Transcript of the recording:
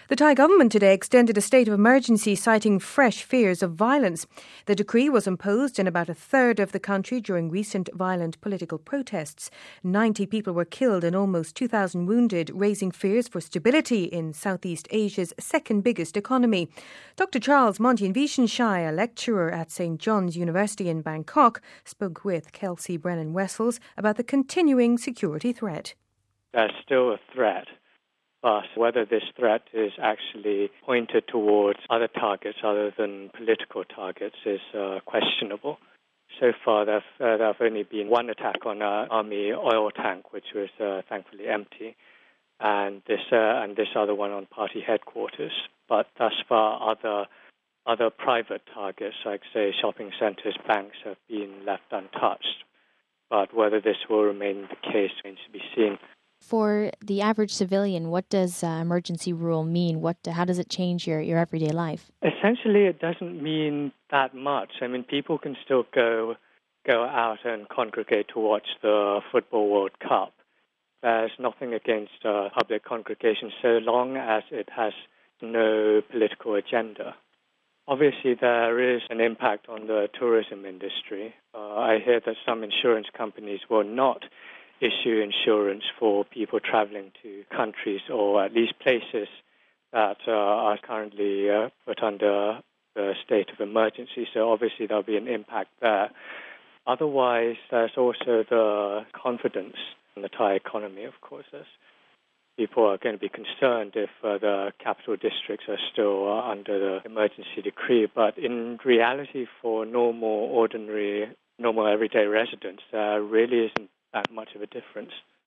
The Thai government today extended a state of emergency, citing fresh fears of violence. The decree was imposed in about a third of the country during recent violent political protests. 90 people were killed and almost 2,000 wounded, raising fears for stability in Southeast Asia's second biggest economy. Dr. Charles Montian-Vishenshai, a lecturer at St. John's University in Bangkok, spoke with Kelsey Brennan-Wessels about the continuing security threat. There's still a threat. But whether this threat is actually pointed towards other targets other than political targets is questionable. So far, there have only been one attack on an army oil tank, which was thankfully empty, and this other one on party headquarters. But thus far, other private targets, like say shopping centres, banks, have been left untouched. But whether this will remain the case remains to be seen. For the average civilian, what does emergency rule mean? How does it change your everyday life? Essentially, it doesn't mean that much. I mean, people can still go out and congregate to watch the Football World Cup. There's nothing against public congregation so long as it has no political agenda. Obviously, there is an impact on the tourism industry. I hear that some insurance companies will not issue insurance for people traveling to countries or at least places that are currently put under the state of emergency. So obviously there'll be an impact there. Otherwise, there's also the confidence in the Thai economy, of course. As people are going to be concerned if the capital districts are still under the emergency decree. But in reality, for normal everyday residents, there really isn't that much of a difference.